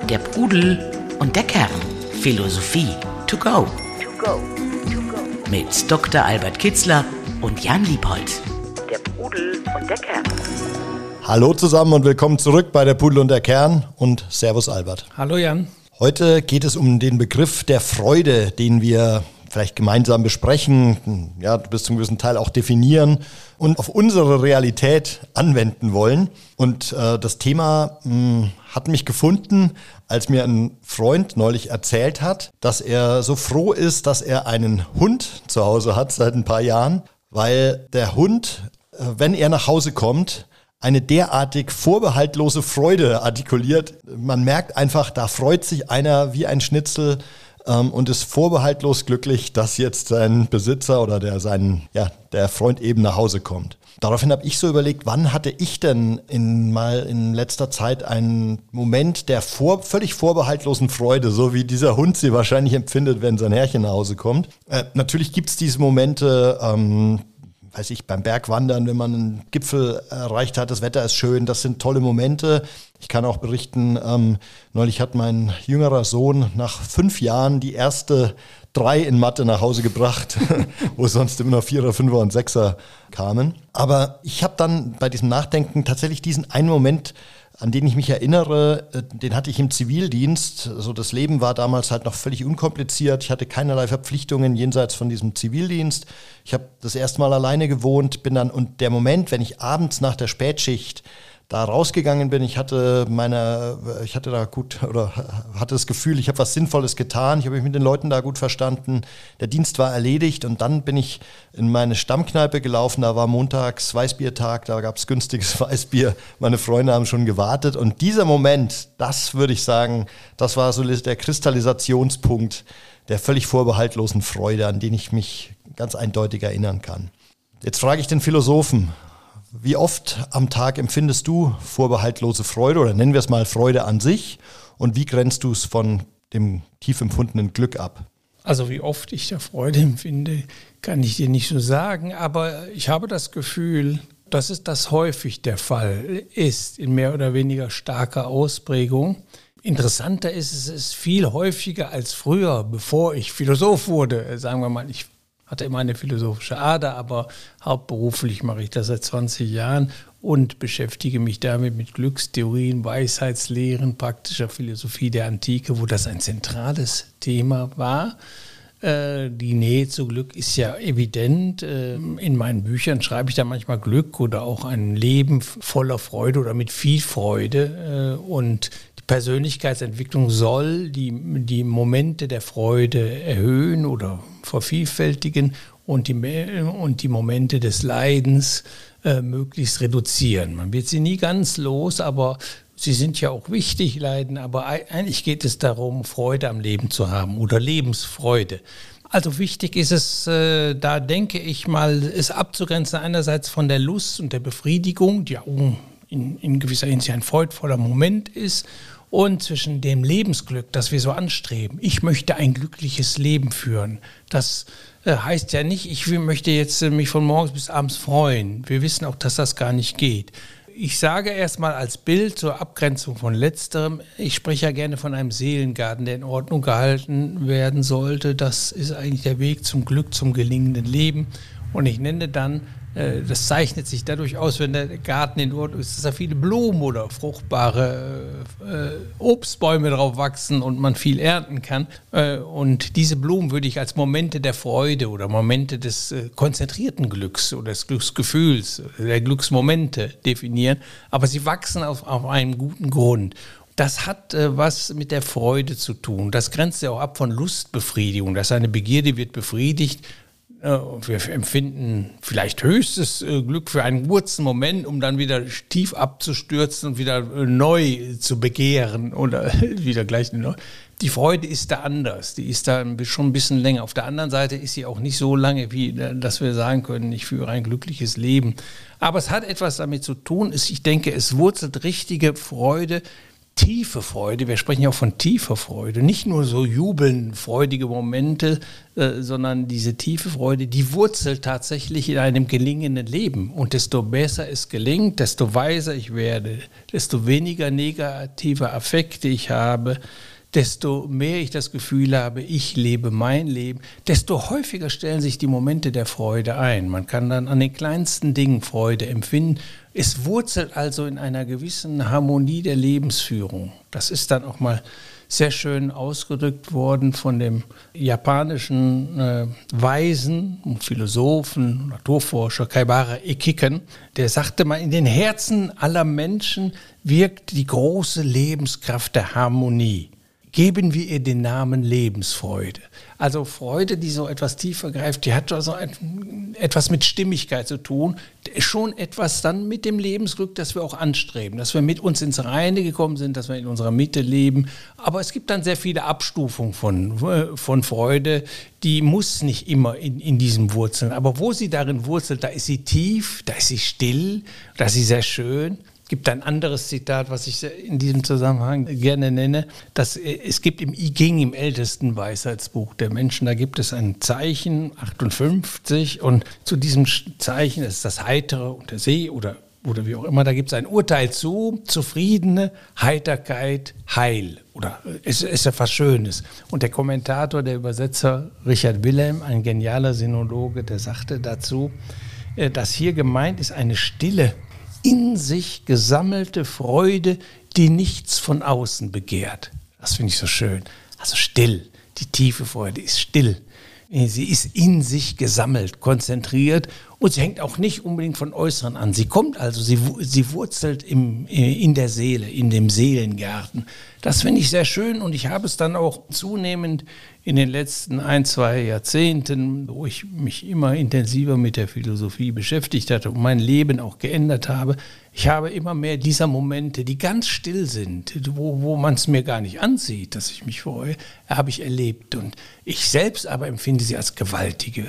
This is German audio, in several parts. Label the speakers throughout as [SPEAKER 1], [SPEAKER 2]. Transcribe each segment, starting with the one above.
[SPEAKER 1] Der Pudel und der Kern. Philosophie to go. Mit Dr. Albert Kitzler und Jan Liebold. Der Pudel und der Kern.
[SPEAKER 2] Hallo zusammen und willkommen zurück bei der Pudel und der Kern und Servus Albert.
[SPEAKER 3] Hallo Jan.
[SPEAKER 2] Heute geht es um den Begriff der Freude, den wir vielleicht gemeinsam besprechen, ja, bis zum gewissen Teil auch definieren und auf unsere Realität anwenden wollen. Und das Thema hat mich gefunden, als mir ein Freund neulich erzählt hat, dass er so froh ist, dass er einen Hund zu Hause hat seit ein paar Jahren, weil der Hund, wenn er nach Hause kommt, eine derartig vorbehaltlose Freude artikuliert. Man merkt einfach, da freut sich einer wie ein Schnitzel und ist vorbehaltlos glücklich, dass jetzt sein Besitzer oder der Freund eben nach Hause kommt. Daraufhin habe ich so überlegt, wann hatte ich denn in letzter Zeit einen Moment der völlig vorbehaltlosen Freude, so wie dieser Hund sie wahrscheinlich empfindet, wenn sein Herrchen nach Hause kommt. Natürlich gibt es diese Momente, beim Bergwandern, wenn man einen Gipfel erreicht hat, das Wetter ist schön, das sind tolle Momente. Ich kann auch berichten, neulich hat mein jüngerer Sohn nach 5 Jahren die erste 3 in Mathe nach Hause gebracht, wo sonst immer noch 4er, 5er und 6er kamen. Aber ich habe dann bei diesem Nachdenken tatsächlich diesen einen Moment, an den ich mich erinnere, den hatte ich im Zivildienst. Also das Leben war damals halt noch völlig unkompliziert. Ich hatte keinerlei Verpflichtungen jenseits von diesem Zivildienst. Ich habe das erste Mal alleine gewohnt, und der Moment, wenn ich abends nach der Spätschicht da rausgegangen bin, ich hatte das Gefühl, ich habe was Sinnvolles getan, ich habe mich mit den Leuten da gut verstanden, der Dienst war erledigt und dann bin ich in meine Stammkneipe gelaufen, da war montags Weißbiertag, da gab es günstiges Weißbier, meine Freunde haben schon gewartet und dieser Moment, das würde ich sagen, das war so der Kristallisationspunkt der völlig vorbehaltlosen Freude, an den ich mich ganz eindeutig erinnern kann. Jetzt frage ich den Philosophen, wie oft am Tag empfindest du vorbehaltlose Freude oder nennen wir es mal Freude an sich und wie grenzt du es von dem tief empfundenen Glück ab?
[SPEAKER 3] Also wie oft ich da Freude empfinde, kann ich dir nicht so sagen, aber ich habe das Gefühl, dass das häufig der Fall ist, in mehr oder weniger starker Ausprägung. Interessanter ist, es ist viel häufiger als früher, bevor ich Philosoph wurde. Sagen wir mal, ich hatte immer eine philosophische Ader, aber hauptberuflich mache ich das seit 20 Jahren und beschäftige mich damit mit Glückstheorien, Weisheitslehren, praktischer Philosophie der Antike, wo das ein zentrales Thema war. Die Nähe zu Glück ist ja evident. In meinen Büchern schreibe ich da manchmal Glück oder auch ein Leben voller Freude oder mit viel Freude. Und die Persönlichkeitsentwicklung soll die Momente der Freude erhöhen oder vervielfältigen und die Momente des Leidens möglichst reduzieren. Man wird sie nie ganz los, aber sie sind ja auch wichtig, Leiden, aber eigentlich geht es darum, Freude am Leben zu haben oder Lebensfreude. Also wichtig ist es, da denke ich mal, es abzugrenzen einerseits von der Lust und der Befriedigung, die ja in gewisser Hinsicht ein freudvoller Moment ist, und zwischen dem Lebensglück, das wir so anstreben. Ich möchte ein glückliches Leben führen. Das heißt ja nicht, ich möchte jetzt mich von morgens bis abends freuen. Wir wissen auch, dass das gar nicht geht. Ich sage erstmal als Bild zur Abgrenzung von Letzterem, ich spreche ja gerne von einem Seelengarten, der in Ordnung gehalten werden sollte. Das ist eigentlich der Weg zum Glück, zum gelingenden Leben. Und ich nenne dann, das zeichnet sich dadurch aus, wenn der Garten in Ordnung ist, dass da viele Blumen oder fruchtbare Obstbäume drauf wachsen und man viel ernten kann. Und diese Blumen würde ich als Momente der Freude oder Momente des konzentrierten Glücks oder des Glücksgefühls, der Glücksmomente definieren. Aber sie wachsen auf einem guten Grund. Das hat was mit der Freude zu tun. Das grenzt ja auch ab von Lustbefriedigung. Das heißt, eine Begierde wird befriedigt. Wir empfinden vielleicht höchstes Glück für einen kurzen Moment, um dann wieder tief abzustürzen und wieder neu zu begehren oder wieder gleich neu. Die Freude ist da anders, die ist da schon ein bisschen länger. Auf der anderen Seite ist sie auch nicht so lange, wie dass wir sagen können, ich führe ein glückliches Leben. Aber es hat etwas damit zu tun, ich denke, es wurzelt richtige Freude tiefe Freude, wir sprechen ja auch von tiefer Freude, nicht nur so jubeln, freudige Momente, sondern diese tiefe Freude, die wurzelt tatsächlich in einem gelingenden Leben. Und desto besser es gelingt, desto weiser ich werde, desto weniger negative Affekte ich habe, desto mehr ich das Gefühl habe, ich lebe mein Leben, desto häufiger stellen sich die Momente der Freude ein. Man kann dann an den kleinsten Dingen Freude empfinden. Es wurzelt also in einer gewissen Harmonie der Lebensführung. Das ist dann auch mal sehr schön ausgedrückt worden von dem japanischen Weisen und Philosophen, Naturforscher Kaibara Ekiken. Der sagte mal, in den Herzen aller Menschen wirkt die große Lebenskraft der Harmonie. Geben wir ihr den Namen Lebensfreude. Also Freude, die so etwas tiefer greift, die hat also etwas mit Stimmigkeit zu tun. Schon etwas dann mit dem Lebensglück, das wir auch anstreben, dass wir mit uns ins Reine gekommen sind, dass wir in unserer Mitte leben. Aber es gibt dann sehr viele Abstufungen von Freude, die muss nicht immer in diesem wurzeln. Aber wo sie darin wurzelt, da ist sie tief, da ist sie still, da ist sie sehr schön. Es gibt ein anderes Zitat, was ich in diesem Zusammenhang gerne nenne. Es gibt im I Ching, im ältesten Weisheitsbuch der Menschen, da gibt es ein Zeichen, 58, und zu diesem Zeichen, das ist das Heitere und der See oder wie auch immer, da gibt es ein Urteil zu, Zufriedene, Heiterkeit, Heil. Oder es ist ja was Schönes. Und der Kommentator, der Übersetzer Richard Wilhelm, ein genialer Sinologe, der sagte dazu, dass hier gemeint ist eine stille, in sich gesammelte Freude, die nichts von außen begehrt. Das finde ich so schön. Also still, die tiefe Freude ist still. Sie ist in sich gesammelt, konzentriert und sie hängt auch nicht unbedingt von Äußeren an. Sie kommt also, sie wurzelt in der Seele, in dem Seelengarten. Das finde ich sehr schön und ich habe es dann auch zunehmend in den letzten 1-2 Jahrzehnten, wo ich mich immer intensiver mit der Philosophie beschäftigt hatte und mein Leben auch geändert habe, ich habe immer mehr dieser Momente, die ganz still sind, wo man es mir gar nicht ansieht, dass ich mich freue, habe ich erlebt. Und ich selbst aber empfinde sie als gewaltige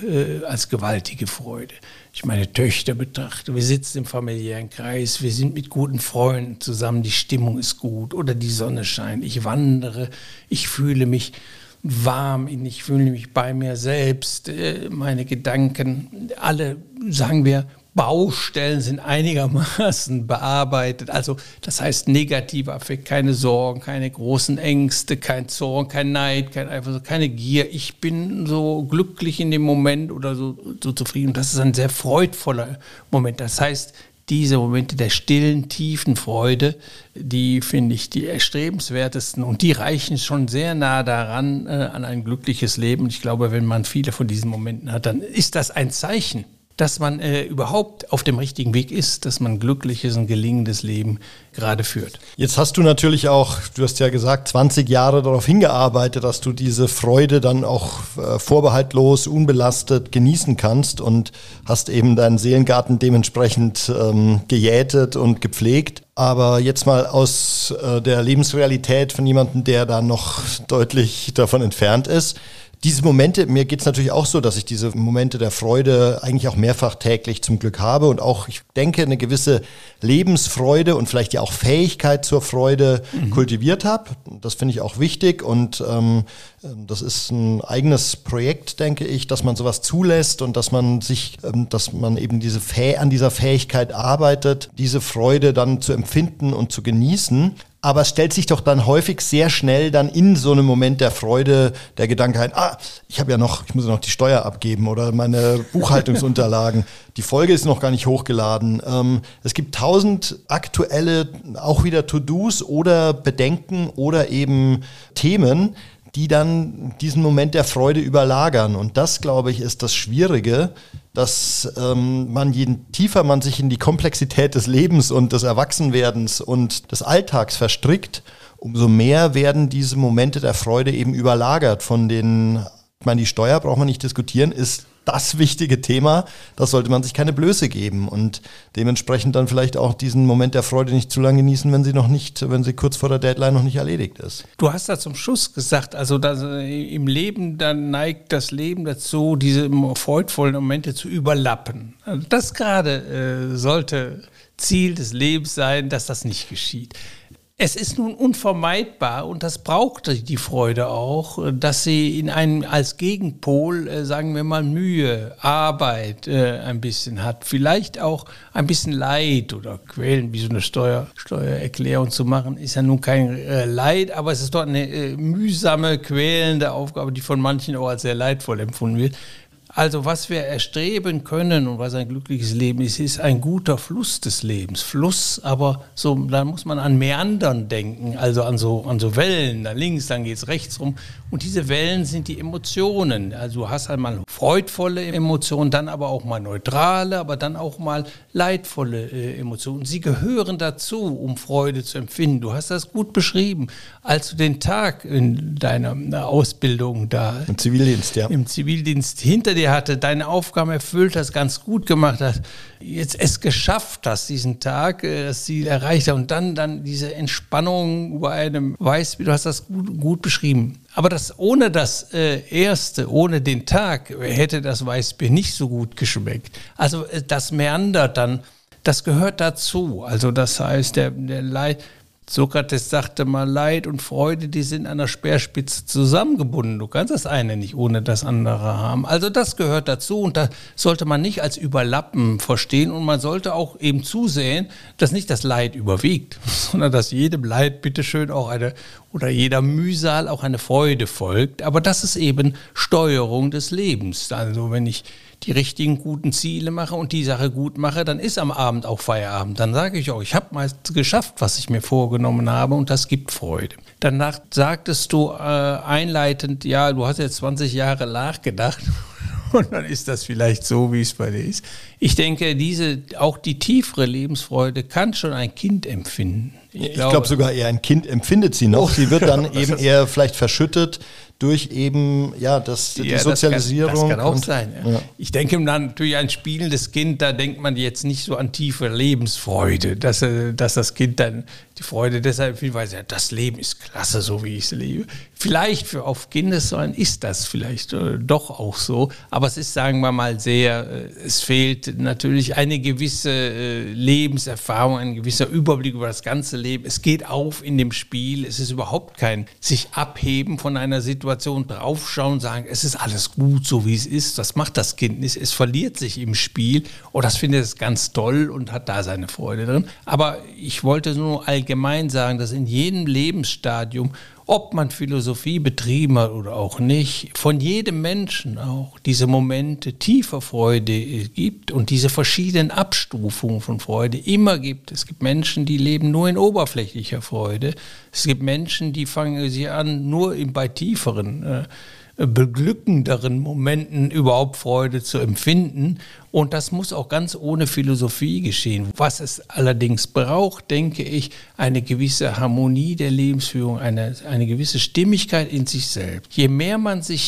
[SPEAKER 3] Freude. Ich meine Töchter betrachte, wir sitzen im familiären Kreis, wir sind mit guten Freunden zusammen, die Stimmung ist gut oder die Sonne scheint, ich wandere, ich fühle mich warm, ich fühle mich bei mir selbst, meine Gedanken, alle, sagen wir, Baustellen sind einigermaßen bearbeitet. Also das heißt negativer Affekt, keine Sorgen, keine großen Ängste, kein Zorn, kein Neid, keine Gier. Ich bin so glücklich in dem Moment oder so zufrieden. Das ist ein sehr freudvoller Moment. Das heißt, diese Momente der stillen, tiefen Freude, die finde ich die erstrebenswertesten und die reichen schon sehr nah daran an ein glückliches Leben. Und ich glaube, wenn man viele von diesen Momenten hat, dann ist das ein Zeichen, dass man überhaupt auf dem richtigen Weg ist, dass man ein glückliches und gelingendes Leben gerade führt.
[SPEAKER 2] Jetzt hast du natürlich auch, du hast ja gesagt, 20 Jahre darauf hingearbeitet, dass du diese Freude dann auch vorbehaltlos, unbelastet genießen kannst und hast eben deinen Seelengarten dementsprechend gejätet und gepflegt. Aber jetzt mal aus der Lebensrealität von jemandem, der da noch deutlich davon entfernt ist. Diese Momente, mir geht es natürlich auch so, dass ich diese Momente der Freude eigentlich auch mehrfach täglich zum Glück habe und auch, ich denke, eine gewisse Lebensfreude und vielleicht ja auch Fähigkeit zur Freude kultiviert habe. Das finde ich auch wichtig und das ist ein eigenes Projekt, denke ich, dass man sowas zulässt und dass man eben an dieser Fähigkeit arbeitet, diese Freude dann zu empfinden und zu genießen. Aber es stellt sich doch dann häufig sehr schnell dann in so einem Moment der Freude der Gedanke ein, ich muss ja noch die Steuer abgeben oder meine Buchhaltungsunterlagen. Die Folge ist noch gar nicht hochgeladen. Es gibt 1000 aktuelle, auch wieder To-Dos oder Bedenken oder eben Themen, die dann diesen Moment der Freude überlagern. Und das, glaube ich, ist das Schwierige, dass je tiefer man sich in die Komplexität des Lebens und des Erwachsenwerdens und des Alltags verstrickt, umso mehr werden diese Momente der Freude eben überlagert von die Steuer braucht man nicht diskutieren, ist das wichtige Thema, das sollte man sich keine Blöße geben und dementsprechend dann vielleicht auch diesen Moment der Freude nicht zu lange genießen, wenn sie kurz vor der Deadline noch nicht erledigt ist.
[SPEAKER 3] Du hast da zum Schluss gesagt, also dass im Leben, dann neigt das Leben dazu, diese freudvollen Momente zu überlappen. Also das gerade sollte Ziel des Lebens sein, dass das nicht geschieht. Es ist nun unvermeidbar und das braucht die Freude auch, dass sie in einem als Gegenpol, sagen wir mal, Mühe, Arbeit ein bisschen hat. Vielleicht auch ein bisschen Leid oder Quälen, wie so eine Steuererklärung zu machen, ist ja nun kein Leid, aber es ist doch eine mühsame, quälende Aufgabe, die von manchen auch als sehr leidvoll empfunden wird. Also was wir erstreben können und was ein glückliches Leben ist, ist ein guter Fluss des Lebens. Fluss, aber so, da muss man an Meandern denken, also an so Wellen, da links, dann geht's rechts rum. Und diese Wellen sind die Emotionen. Also du hast einmal freudvolle Emotionen, dann aber auch mal neutrale, aber dann auch mal leidvolle Emotionen. Sie gehören dazu, um Freude zu empfinden. Du hast das gut beschrieben, als du den Tag in deiner Ausbildung da
[SPEAKER 2] im Zivildienst, ja.
[SPEAKER 3] Im Zivildienst hinter dir hatte, deine Aufgaben erfüllt hast, ganz gut gemacht hast, jetzt es geschafft hast, diesen Tag, das Ziel erreicht hast und dann diese Entspannung bei einem Weißbier, du hast das gut beschrieben. Aber ohne das Erste, ohne den Tag, hätte das Weißbier nicht so gut geschmeckt. Also das meandert dann, das gehört dazu. Also das heißt, der Leid, Sokrates sagte mal, Leid und Freude, die sind an der Speerspitze zusammengebunden. Du kannst das eine nicht ohne das andere haben. Also das gehört dazu und da sollte man nicht als Überlappen verstehen und man sollte auch eben zusehen, dass nicht das Leid überwiegt, sondern dass jedem Leid bitteschön auch oder jeder Mühsal auch eine Freude folgt. Aber das ist eben Steuerung des Lebens. Also wenn ich die richtigen guten Ziele mache und die Sache gut mache, dann ist am Abend auch Feierabend. Dann sage ich auch, ich habe mal geschafft, was ich mir vorgenommen habe und das gibt Freude. Danach sagtest du einleitend, ja, du hast jetzt 20 Jahre nachgedacht und dann ist das vielleicht so, wie es bei dir ist. Ich denke, auch die tiefere Lebensfreude kann schon ein Kind empfinden.
[SPEAKER 2] Ich glaube sogar eher ein Kind empfindet sie noch. Sie wird dann eben eher vielleicht verschüttet durch eben die Sozialisierung.
[SPEAKER 3] Das kann auch sein. Ja. Ich denke dann natürlich ein spielendes Kind, da denkt man jetzt nicht so an tiefe Lebensfreude, dass das Kind dann die Freude deshalb hinweist, ja, das Leben ist klasse, so wie ich es lebe. Vielleicht auf Kindesbeinen ist das vielleicht doch auch so, aber es ist, sagen wir mal, es fehlt natürlich eine gewisse Lebenserfahrung, ein gewisser Überblick über das ganze Leben. Es geht auf in dem Spiel, es ist überhaupt kein sich abheben von einer Situation, draufschauen, sagen, es ist alles gut, so wie es ist. Das macht das Kind nicht, es verliert sich im Spiel und das findet es ganz toll und hat da seine Freude drin. Aber ich wollte nur allgemein sagen, dass in jedem Lebensstadium, ob man Philosophie betrieben hat oder auch nicht, von jedem Menschen auch diese Momente tiefer Freude gibt und diese verschiedenen Abstufungen von Freude immer gibt. Es gibt Menschen, die leben nur in oberflächlicher Freude. Es gibt Menschen, die fangen sich an, nur bei tieferen, beglückenderen Momenten überhaupt Freude zu empfinden. Und das muss auch ganz ohne Philosophie geschehen. Was es allerdings braucht, denke ich, eine gewisse Harmonie der Lebensführung, eine gewisse Stimmigkeit in sich selbst. Je mehr man sich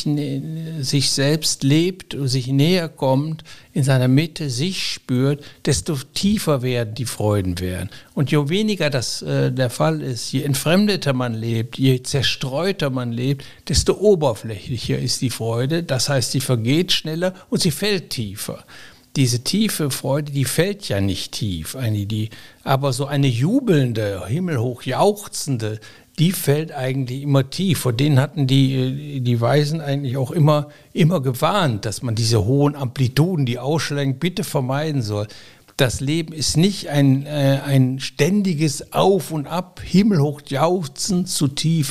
[SPEAKER 3] selbst lebt und sich näher kommt, in seiner Mitte sich spürt, desto tiefer werden die Freuden werden. Und je weniger das der Fall ist, je entfremdeter man lebt, je zerstreuter man lebt, desto oberflächlicher ist die Freude. Das heißt, sie vergeht schneller und sie fällt tiefer. Diese tiefe Freude, die fällt ja nicht tief, aber so eine jubelnde, himmelhoch jauchzende, die fällt eigentlich immer tief. Vor denen hatten die Weisen eigentlich auch immer gewarnt, dass man diese hohen Amplituden, die Ausschläge, bitte vermeiden soll. Das Leben ist nicht ein ständiges Auf und Ab, himmelhoch jauchzen, zu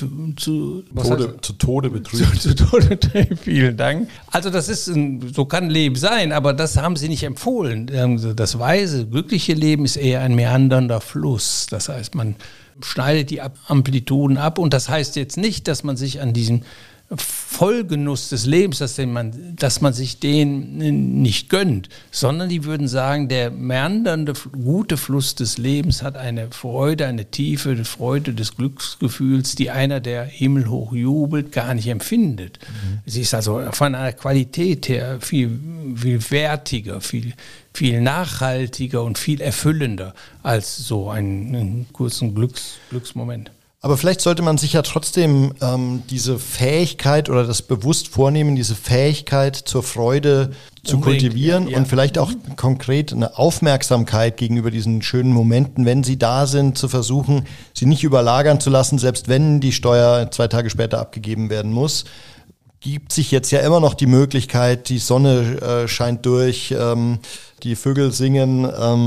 [SPEAKER 3] Tode betrübt. Zu Tode betrübt, vielen Dank. Also so kann Leben sein, aber das haben sie nicht empfohlen. Das weise, glückliche Leben ist eher ein meandernder Fluss. Das heißt, man schneidet die Amplituden ab und das heißt jetzt nicht, dass man sich an diesem Vollgenuss des Lebens, dass man sich den nicht gönnt, sondern die würden sagen, der meandernde, gute Fluss des Lebens hat eine Freude, eine tiefe Freude des Glücksgefühls, die einer, der himmelhoch jubelt, gar nicht empfindet. Sie ist also von einer Qualität her viel wertiger, viel nachhaltiger und viel erfüllender als so einen kurzen Glücksmoment.
[SPEAKER 2] Aber vielleicht sollte man sich ja trotzdem diese Fähigkeit oder das bewusst vornehmen, diese Fähigkeit zur Freude zu kultivieren und vielleicht auch konkret eine Aufmerksamkeit gegenüber diesen schönen Momenten, wenn sie da sind, zu versuchen, sie nicht überlagern zu lassen, selbst wenn die Steuer 2 Tage später abgegeben werden muss. Gibt sich jetzt ja immer noch die Möglichkeit, die Sonne scheint durch, die Vögel singen.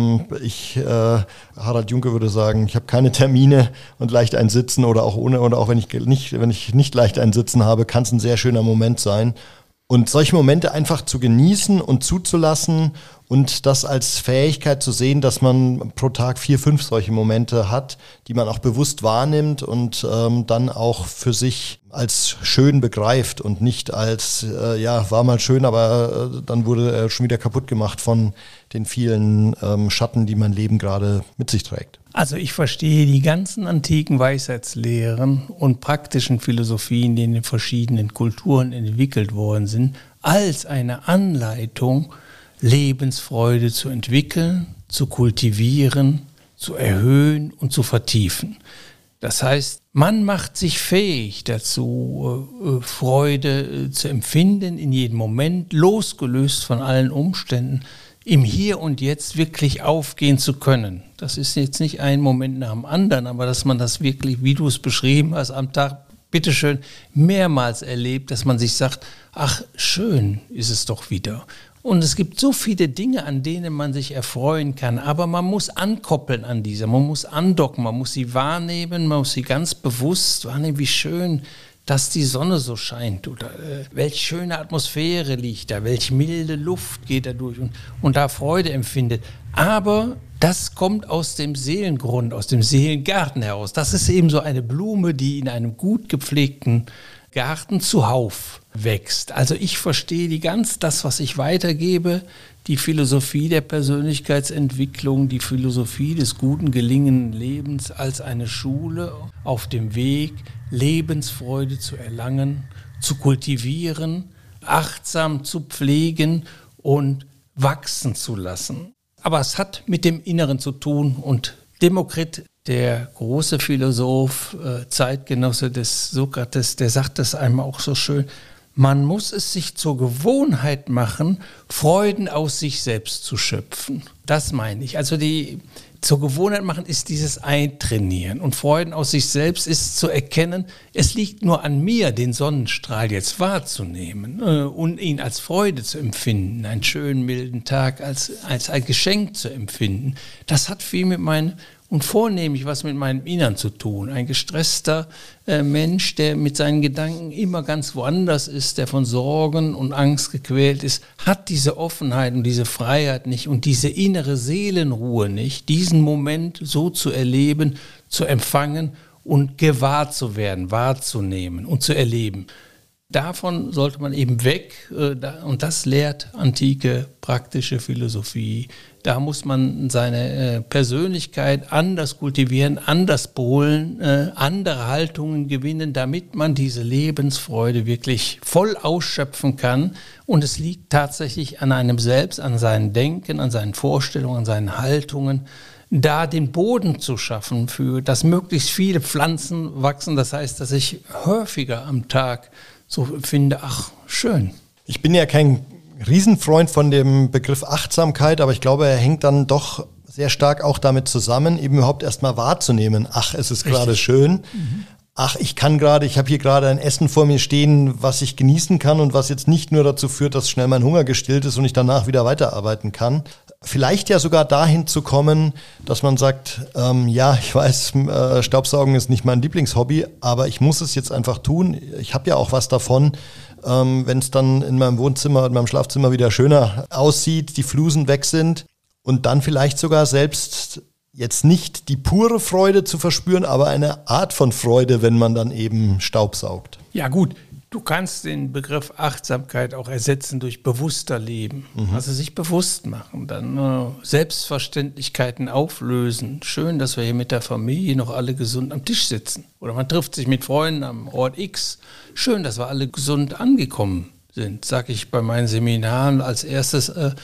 [SPEAKER 2] Harald Junke würde sagen, ich habe keine Termine und leicht ein Sitzen oder auch ohne, oder auch wenn ich nicht leicht ein Sitzen habe, kann es ein sehr schöner Moment sein. Und solche Momente einfach zu genießen und zuzulassen und das als Fähigkeit zu sehen, dass man pro Tag 4, 5 solche Momente hat, die man auch bewusst wahrnimmt und dann auch für sich als schön begreift und nicht als, war mal schön, aber dann wurde er schon wieder kaputt gemacht von den vielen Schatten, die mein Leben gerade mit sich trägt.
[SPEAKER 3] Also ich verstehe die ganzen antiken Weisheitslehren und praktischen Philosophien, die in den verschiedenen Kulturen entwickelt worden sind, als eine Anleitung, Lebensfreude zu entwickeln, zu kultivieren, zu erhöhen und zu vertiefen. Das heißt, man macht sich fähig dazu, Freude zu empfinden in jedem Moment, losgelöst von allen Umständen, im Hier und Jetzt wirklich aufgehen zu können. Das ist jetzt nicht ein Moment nach dem anderen, aber dass man das wirklich, wie du es beschrieben hast, am Tag, bitteschön, mehrmals erlebt, dass man sich sagt, ach, schön ist es doch wieder. Und es gibt so viele Dinge, an denen man sich erfreuen kann, aber man muss ankoppeln an diese, man muss andocken, man muss sie wahrnehmen, man muss sie ganz bewusst wahrnehmen, wie schön, dass die Sonne so scheint oder welche schöne Atmosphäre liegt da, welche milde Luft geht da durch und da Freude empfindet. Aber das kommt aus dem Seelengrund, aus dem Seelengarten heraus. Das ist eben so eine Blume, die in einem gut gepflegten Garten zuhauf wächst. Also ich verstehe das, was ich weitergebe, die Philosophie der Persönlichkeitsentwicklung, die Philosophie des guten, gelingenden Lebens als eine Schule auf dem Weg, Lebensfreude zu erlangen, zu kultivieren, achtsam zu pflegen und wachsen zu lassen. Aber es hat mit dem Inneren zu tun und Demokrit, der große Philosoph, Zeitgenosse des Sokrates, der sagt das einmal auch so schön, man muss es sich zur Gewohnheit machen, Freuden aus sich selbst zu schöpfen. Das meine ich. Also zur Gewohnheit machen ist dieses Eintrainieren und Freuden aus sich selbst ist zu erkennen, es liegt nur an mir, den Sonnenstrahl jetzt wahrzunehmen und ihn als Freude zu empfinden, einen schönen, milden Tag als ein Geschenk zu empfinden. Das hat viel mit meinem und vornehmlich was mit meinem Innern zu tun. Ein gestresster Mensch, der mit seinen Gedanken immer ganz woanders ist, der von Sorgen und Angst gequält ist, hat diese Offenheit und diese Freiheit nicht und diese innere Seelenruhe nicht, diesen Moment so zu erleben, zu empfangen und gewahr zu werden, wahrzunehmen und zu erleben. Davon sollte man eben weg und das lehrt antike praktische Philosophie. Da muss man seine Persönlichkeit anders kultivieren, anders polen, andere Haltungen gewinnen, damit man diese Lebensfreude wirklich voll ausschöpfen kann. Und es liegt tatsächlich an einem selbst, an seinem Denken, an seinen Vorstellungen, an seinen Haltungen, da den Boden zu schaffen, für dass möglichst viele Pflanzen wachsen. Das heißt, dass ich häufiger am Tag so finde, ach, schön.
[SPEAKER 2] Ich bin ja kein Riesenfreund von dem Begriff Achtsamkeit, aber ich glaube, er hängt dann doch sehr stark auch damit zusammen, eben überhaupt erstmal wahrzunehmen, ach, es ist gerade schön, ach, ich habe hier gerade ein Essen vor mir stehen, was ich genießen kann und was jetzt nicht nur dazu führt, dass schnell mein Hunger gestillt ist und ich danach wieder weiterarbeiten kann. Vielleicht ja sogar dahin zu kommen, dass man sagt, ich weiß, Staubsaugen ist nicht mein Lieblingshobby, aber ich muss es jetzt einfach tun. Ich habe ja auch was davon, wenn es dann in meinem Wohnzimmer, in meinem Schlafzimmer wieder schöner aussieht, die Flusen weg sind und dann vielleicht sogar selbst jetzt nicht die pure Freude zu verspüren, aber eine Art von Freude, wenn man dann eben Staubsaugt.
[SPEAKER 3] Ja gut, du kannst den Begriff Achtsamkeit auch ersetzen durch bewusster Leben. Also sich bewusst machen, dann Selbstverständlichkeiten auflösen. Schön, dass wir hier mit der Familie noch alle gesund am Tisch sitzen. Oder man trifft sich mit Freunden am Ort X. Schön, dass wir alle gesund angekommen sind, sage ich bei meinen Seminaren als erstes.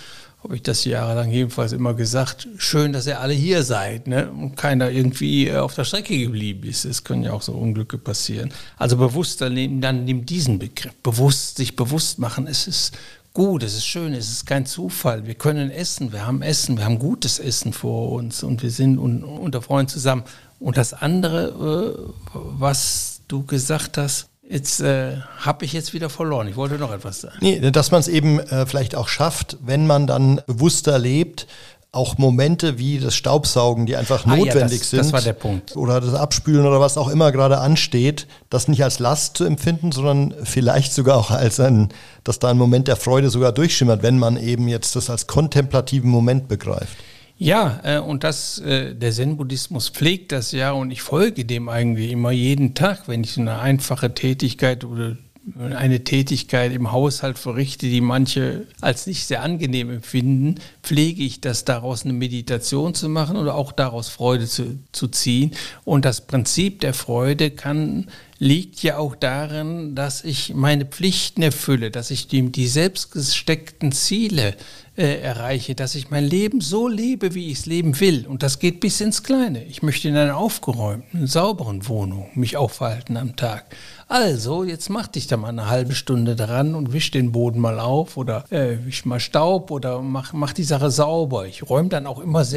[SPEAKER 3] habe ich das jahrelang jedenfalls immer gesagt, schön, dass ihr alle hier seid, ne? Und keiner irgendwie auf der Strecke geblieben ist. Es können ja auch so Unglücke passieren. Also bewusster nehmen, dann nimm diesen Begriff, sich bewusst machen, es ist gut, es ist schön, es ist kein Zufall. Wir können essen, wir haben gutes Essen vor uns und wir sind unter Freunden zusammen. Und das andere, was du gesagt hast, jetzt habe ich jetzt wieder verloren. Ich wollte noch etwas sagen.
[SPEAKER 2] Nee, dass man es eben vielleicht auch schafft, wenn man dann bewusster lebt, auch Momente wie das Staubsaugen, die einfach notwendig sind.
[SPEAKER 3] Das war der Punkt.
[SPEAKER 2] Oder das Abspülen oder was auch immer gerade ansteht, das nicht als Last zu empfinden, sondern vielleicht sogar auch als dass da ein Moment der Freude sogar durchschimmert, wenn man eben jetzt das als kontemplativen Moment begreift.
[SPEAKER 3] Ja, und der Zen-Buddhismus pflegt das ja und ich folge dem eigentlich immer jeden Tag, wenn ich so eine einfache Tätigkeit oder eine Tätigkeit im Haushalt verrichte, die manche als nicht sehr angenehm empfinden, pflege ich das, daraus eine Meditation zu machen oder auch daraus Freude zu ziehen. Und das Prinzip der Freude liegt ja auch darin, dass ich meine Pflichten erfülle, dass ich die selbst gesteckten Ziele erreiche, dass ich mein Leben so lebe, wie ich es leben will. Und das geht bis ins Kleine. Ich möchte in einer aufgeräumten, sauberen Wohnung mich aufhalten am Tag. Also, jetzt mach dich da mal eine halbe Stunde dran und wisch den Boden mal auf oder wisch mal Staub oder mach die Sache sauber. Ich räume dann auch immer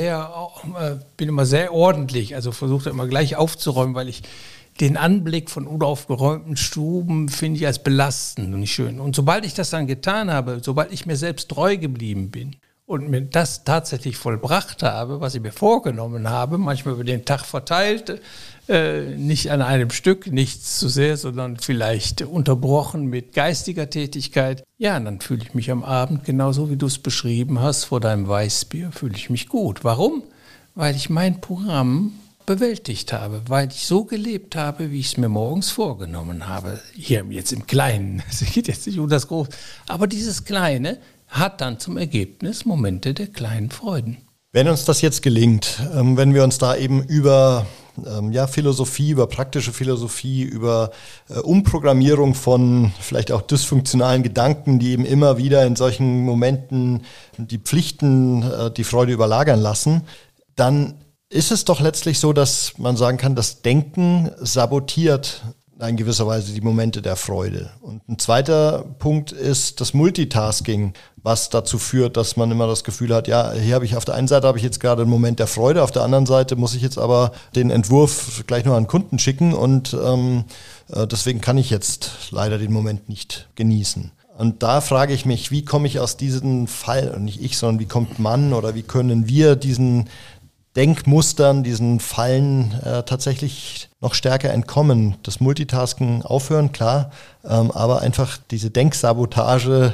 [SPEAKER 3] bin immer sehr ordentlich, also versuche immer gleich aufzuräumen, weil ich den Anblick von unaufgeräumten Stuben finde ich als belastend und nicht schön. Und sobald ich das dann getan habe, sobald ich mir selbst treu geblieben bin und mir das tatsächlich vollbracht habe, was ich mir vorgenommen habe, manchmal über den Tag verteilt, nicht an einem Stück, nichts zu sehr, sondern vielleicht unterbrochen mit geistiger Tätigkeit, ja, dann fühle ich mich am Abend genauso, wie du es beschrieben hast, vor deinem Weißbier, fühle ich mich gut. Warum? Weil ich mein Programm bewältigt habe, weil ich so gelebt habe, wie ich es mir morgens vorgenommen habe. Hier jetzt im Kleinen, es geht jetzt nicht um das Große, aber dieses Kleine hat dann zum Ergebnis Momente der kleinen Freuden.
[SPEAKER 2] Wenn uns das jetzt gelingt, wenn wir uns da eben über Philosophie, über praktische Philosophie, über Umprogrammierung von vielleicht auch dysfunktionalen Gedanken, die eben immer wieder in solchen Momenten die Pflichten, die Freude überlagern lassen, dann ist es doch letztlich so, dass man sagen kann, das Denken sabotiert in gewisser Weise die Momente der Freude. Und ein zweiter Punkt ist das Multitasking, was dazu führt, dass man immer das Gefühl hat, ja, hier habe ich auf der einen Seite habe ich jetzt gerade einen Moment der Freude, auf der anderen Seite muss ich jetzt aber den Entwurf gleich noch an den Kunden schicken und deswegen kann ich jetzt leider den Moment nicht genießen. Und da frage ich mich, wie komme ich aus diesem Fall, und nicht ich, sondern wie kommt man oder wie können wir diesen Denkmustern, diesen Fallen tatsächlich noch stärker entkommen. Das Multitasking aufhören, klar, aber einfach diese Denksabotage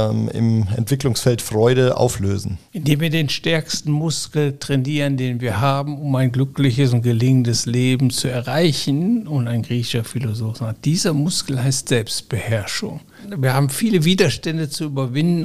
[SPEAKER 2] im Entwicklungsfeld Freude auflösen.
[SPEAKER 3] Indem wir den stärksten Muskel trainieren, den wir haben, um ein glückliches und gelingendes Leben zu erreichen. Und ein griechischer Philosoph sagt, dieser Muskel heißt Selbstbeherrschung. Wir haben viele Widerstände zu überwinden,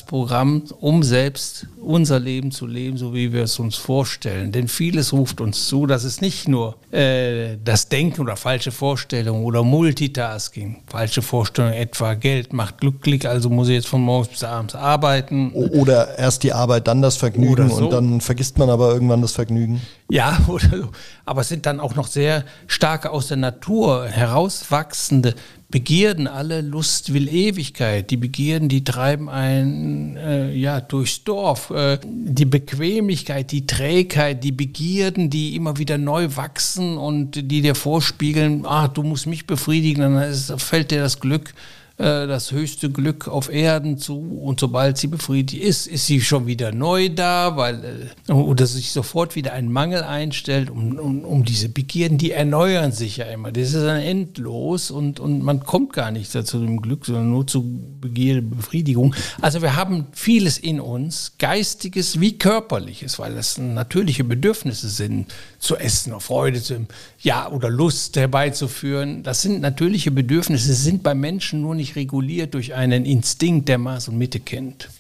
[SPEAKER 3] um selbst unser Leben zu leben, so wie wir es uns vorstellen. Denn vieles ruft uns zu, dass es nicht nur das Denken oder falsche Vorstellungen oder Multitasking, falsche Vorstellungen etwa, Geld macht glücklich, also muss ich jetzt von morgens bis abends arbeiten.
[SPEAKER 2] Oder erst die Arbeit, dann das Vergnügen so. Und dann vergisst man aber irgendwann das Vergnügen.
[SPEAKER 3] Ja, oder so. Aber es sind dann auch noch sehr starke aus der Natur herauswachsende Begierden, alle Lust will Ewigkeit. Die Begierden, die treiben einen durchs Dorf. Die Bequemlichkeit, die Trägheit, die Begierden, die immer wieder neu wachsen und die dir vorspiegeln, du musst mich befriedigen, dann fällt dir das Glück, das höchste Glück auf Erden zu, und sobald sie befriedigt ist sie schon wieder neu da, oder sich sofort wieder ein Mangel einstellt, um diese Begierden, die erneuern sich ja immer. Das ist dann endlos und man kommt gar nicht dazu dem Glück, sondern nur zu Begierde, Befriedigung. Also wir haben vieles in uns, Geistiges wie Körperliches, weil das natürliche Bedürfnisse sind, zu essen, auf Freude oder Lust herbeizuführen. Das sind natürliche Bedürfnisse, sind bei Menschen nur nicht reguliert durch einen Instinkt, der Maß und Mitte kennt.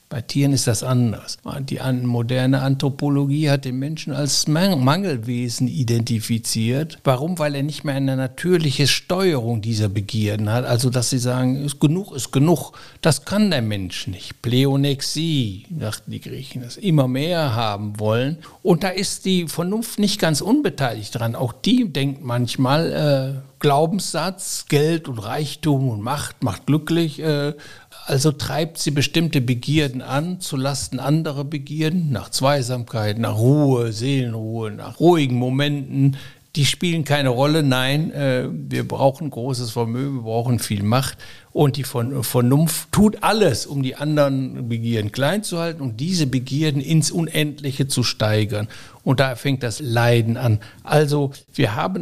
[SPEAKER 3] Bei Tieren ist das anders. Die moderne Anthropologie hat den Menschen als Mangelwesen identifiziert. Warum? Weil er nicht mehr eine natürliche Steuerung dieser Begierden hat. Also, dass sie sagen, ist genug. Das kann der Mensch nicht. Pleonexie, dachten die Griechen, das immer mehr haben wollen. Und da ist die Vernunft nicht ganz unbeteiligt dran. Auch die denkt manchmal, Glaubenssatz, Geld und Reichtum und Macht macht glücklich. Also treibt sie bestimmte Begierden an, zulasten anderer Begierden, nach Zweisamkeit, nach Ruhe, Seelenruhe, nach ruhigen Momenten. Die spielen keine Rolle. Nein, wir brauchen großes Vermögen, wir brauchen viel Macht. Und die Vernunft tut alles, um die anderen Begierden klein zu halten und diese Begierden ins Unendliche zu steigern. Und da fängt das Leiden an. Also wir haben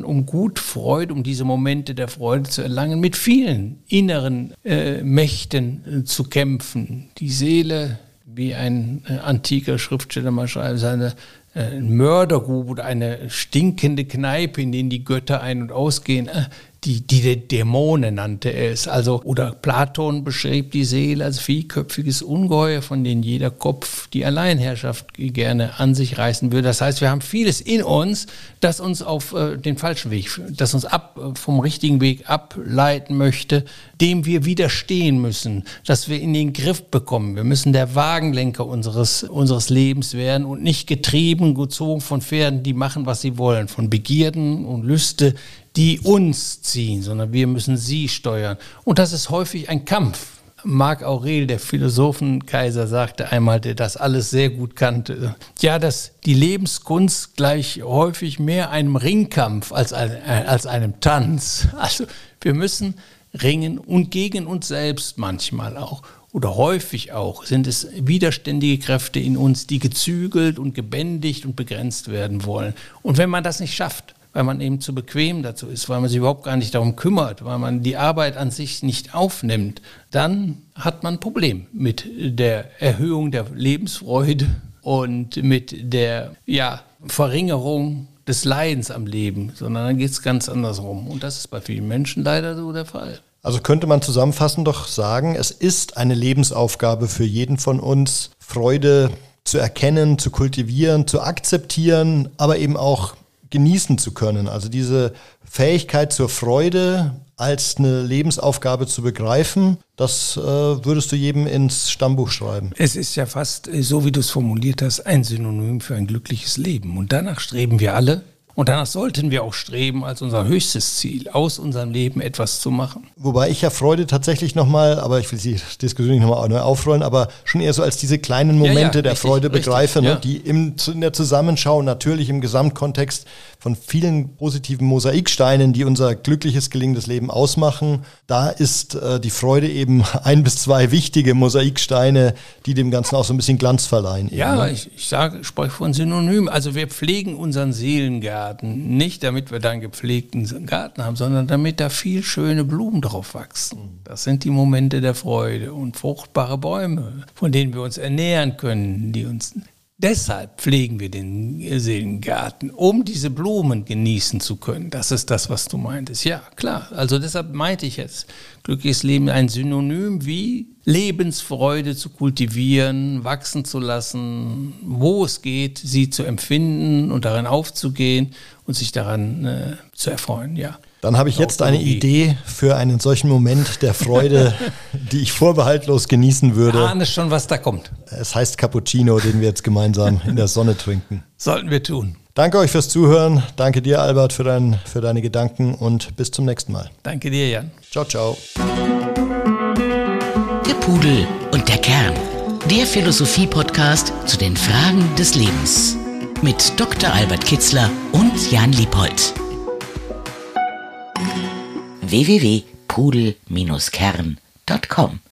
[SPEAKER 3] um diese Momente der Freude zu erlangen, mit vielen inneren Mächten zu kämpfen. Die Seele, wie ein antiker Schriftsteller mal schreibt, seine Mördergrube oder eine stinkende Kneipe, in denen die Götter ein- und ausgehen, die Dämonen nannte er es. Also, oder Platon beschrieb die Seele als vielköpfiges Ungeheuer, von denen jeder Kopf die Alleinherrschaft gerne an sich reißen würde. Das heißt, wir haben vieles in uns, das uns auf den falschen Weg führt, das uns vom richtigen Weg ableiten möchte, dem wir widerstehen müssen, dass wir in den Griff bekommen. Wir müssen der Wagenlenker unseres Lebens werden und nicht gezogen von Pferden, die machen, was sie wollen, von Begierden und Lüste, die uns ziehen, sondern wir müssen sie steuern. Und das ist häufig ein Kampf. Marc Aurel, der Philosophenkaiser, sagte einmal, der das alles sehr gut kannte, ja, dass die Lebenskunst gleich häufig mehr einem Ringkampf als einem Tanz. Also wir müssen ringen und gegen uns selbst manchmal auch. Oder häufig auch sind es widerständige Kräfte in uns, die gezügelt und gebändigt und begrenzt werden wollen. Und wenn man das nicht schafft, weil man eben zu bequem dazu ist, weil man sich überhaupt gar nicht darum kümmert, weil man die Arbeit an sich nicht aufnimmt, dann hat man ein Problem mit der Erhöhung der Lebensfreude und mit der Verringerung des Leidens am Leben, sondern dann geht es ganz andersrum. Und das ist bei vielen Menschen leider so der Fall.
[SPEAKER 2] Also könnte man zusammenfassend doch sagen, es ist eine Lebensaufgabe für jeden von uns, Freude zu erkennen, zu kultivieren, zu akzeptieren, aber eben auch genießen zu können. Also diese Fähigkeit zur Freude als eine Lebensaufgabe zu begreifen, das würdest du jedem ins Stammbuch schreiben.
[SPEAKER 3] Es ist ja fast, so wie du es formuliert hast, ein Synonym für ein glückliches Leben. Und danach streben wir alle. Und danach sollten wir auch streben, als unser höchstes Ziel, aus unserem Leben etwas zu machen.
[SPEAKER 2] Wobei ich ja Freude tatsächlich nochmal, aber ich will die Diskussion nicht nochmal neu aufrollen, aber schon eher so als diese kleinen Momente der Freude begreife, ne, die in der Zusammenschau natürlich im Gesamtkontext von vielen positiven Mosaiksteinen, die unser glückliches, gelingendes Leben ausmachen. Da ist die Freude eben 1 bis 2 wichtige Mosaiksteine, die dem Ganzen auch so ein bisschen Glanz verleihen.
[SPEAKER 3] Ja,
[SPEAKER 2] eben, ne?
[SPEAKER 3] ich spreche von Synonym. Also wir pflegen unseren Seelengarten nicht, damit wir da einen gepflegten Garten haben, sondern damit da viel schöne Blumen drauf wachsen. Das sind die Momente der Freude und fruchtbare Bäume, von denen wir uns ernähren können, die uns... Deshalb pflegen wir den Seelengarten, um diese Blumen genießen zu können. Das ist das, was du meintest. Ja, klar. Also deshalb meinte ich jetzt, glückliches Leben ein Synonym wie Lebensfreude zu kultivieren, wachsen zu lassen, wo es geht, sie zu empfinden und darin aufzugehen und sich daran zu erfreuen, ja.
[SPEAKER 2] Dann habe ich jetzt eine Idee für einen solchen Moment der Freude, die ich vorbehaltlos genießen würde.
[SPEAKER 3] Ich ahne schon, was da kommt.
[SPEAKER 2] Es heißt Cappuccino, den wir jetzt gemeinsam in der Sonne trinken.
[SPEAKER 3] Sollten wir tun.
[SPEAKER 2] Danke euch fürs Zuhören. Danke dir, Albert, für deine Gedanken und bis zum nächsten Mal.
[SPEAKER 3] Danke dir, Jan.
[SPEAKER 2] Ciao, ciao.
[SPEAKER 1] Der Pudel und der Kern. Der Philosophie-Podcast zu den Fragen des Lebens. Mit Dr. Albert Kitzler und Jan Liepoldt. www.pudel-kern.com